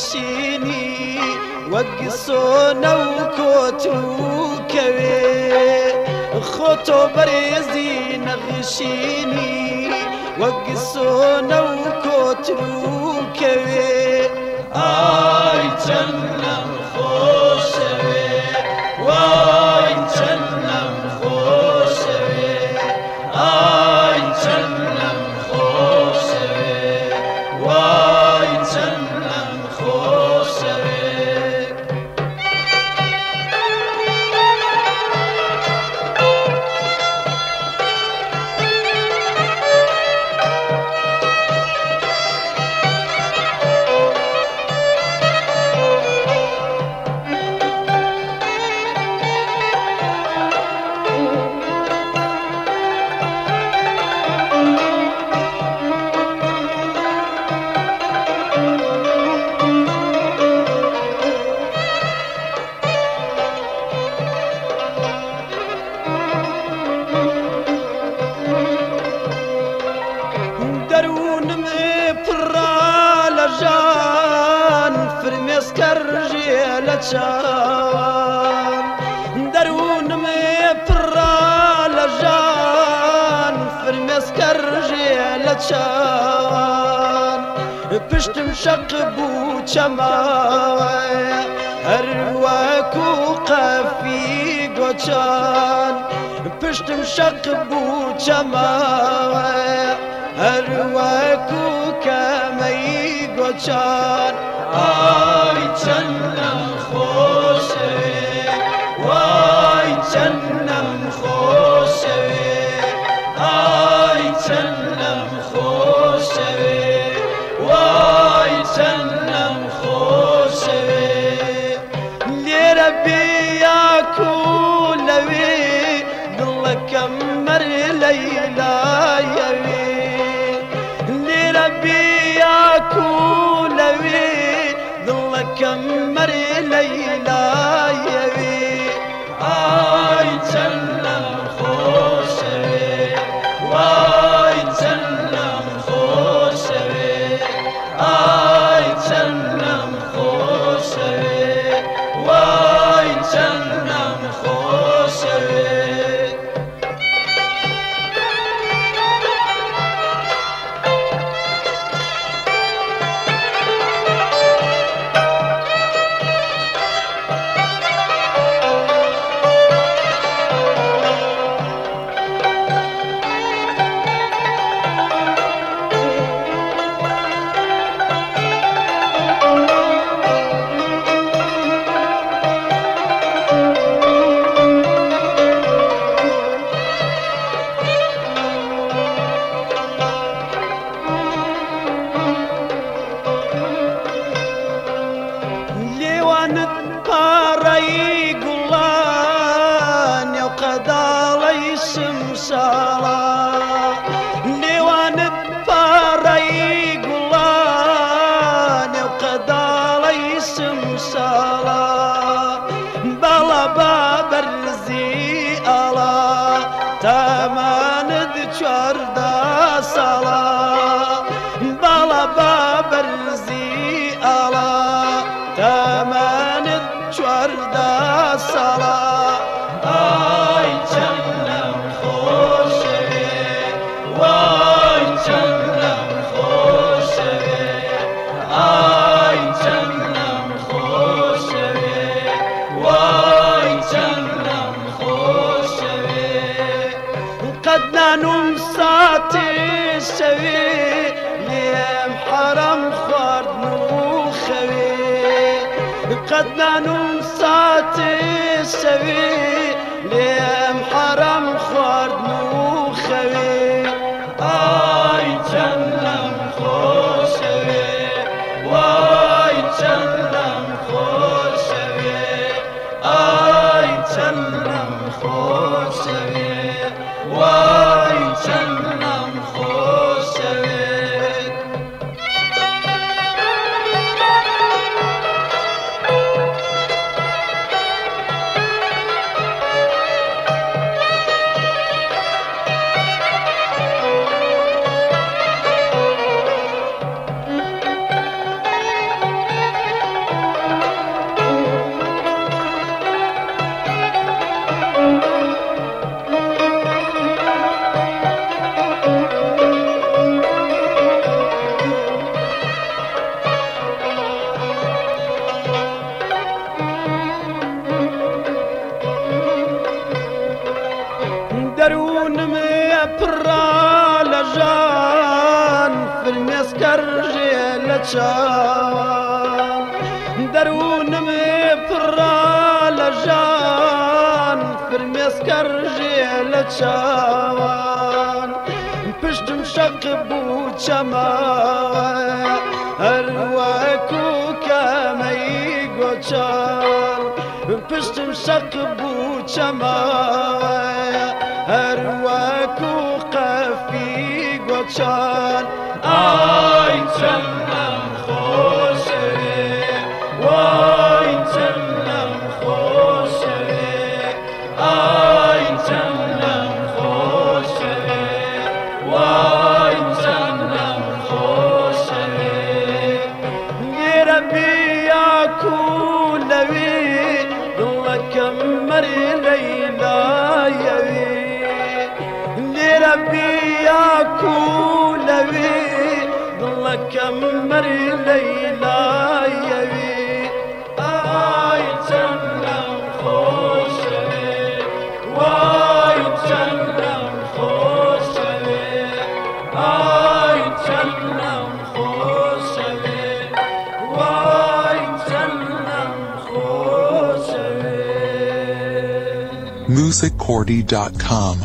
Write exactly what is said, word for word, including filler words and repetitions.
نەخشینی وەک سۆنە و کۆت و کەوێ خۆ تۆ بەڕێزی نەخشینی وەک سۆنە و کۆت و کەوێ ئای چەند لەم خۆشەوێ وای چەند لەم خۆشەوێ ئای چەند لەم خۆشەوێ وای چەند لەم خۆشەوێ چاوان دەروونم پڕا لە ژان فرمێسکەڕژێ لە چاوان پشتم شەق بوو چەماوەیە هەر وەکو قەفی گۆچان پشتم شەق بوو چەماوەیە هەر وەکو کەمەی گۆچان ئای چەند لەم خۆشەوێ وای چەند لەم خۆشەوێ ئای چەند لەم خۆشەوێ وای چەند لەم خۆشەوێ لێرە بێ یاکو لەوێ دڵەکەم مەر لەیلایەوێ لێرە بێ یاکو لەوێ دڵەکەم مەر لەیلایەوێ ئای چەند لەم خۆشەوێ وای چەند لەم خۆشەوێ ئای چەند لەم خۆشەوێ وای چەند لەم خۆشەوێ لێوانت پاڕەی گوڵانێ و قەداڵەی سمساڵە بەڵە با بەرزی ئاڵا تامانت چواردا ساڵە بەڵە با بەرزی ئاڵا تامانت چواردا ساڵە ئای چەند لەم خۆشەوێ وای چەند لەم خۆشەوێ ئای چەند لەم خۆشەوێ وای چەند لەم خۆشەوێ قەت نانوم ساتێ شەوێ لێم حەرەم خواردن و خەوێ قەت نانوم ساتێ شەوێ لێم حەرەم خواردن و خەوێ ئای چەند لەم خۆشەوێ وای چەند لەم خۆشەوێ ئای چەند لەم خۆشەوێ وای چەند لەم خۆشەوێ درونم پرا لجان فرمسکر جل چاوان درونم پرا لجان فرمسکر جل چاوان پشتم شق بو چما هرواکو کمی گوچان پشتم شق بو چما هرواکو قفی گوچان آی چنم خوشه وای چنم خوشه آی چنم خوشه وای چنم خوشه ربی یا کولوی دلکم مر لیلا یوی ربي يا كولوي ضلك مر ليلى يبي آي تنم خوشوي واي تنم خوشوي آي تنم خوشوي واي تنم خوشوي music cordy dot com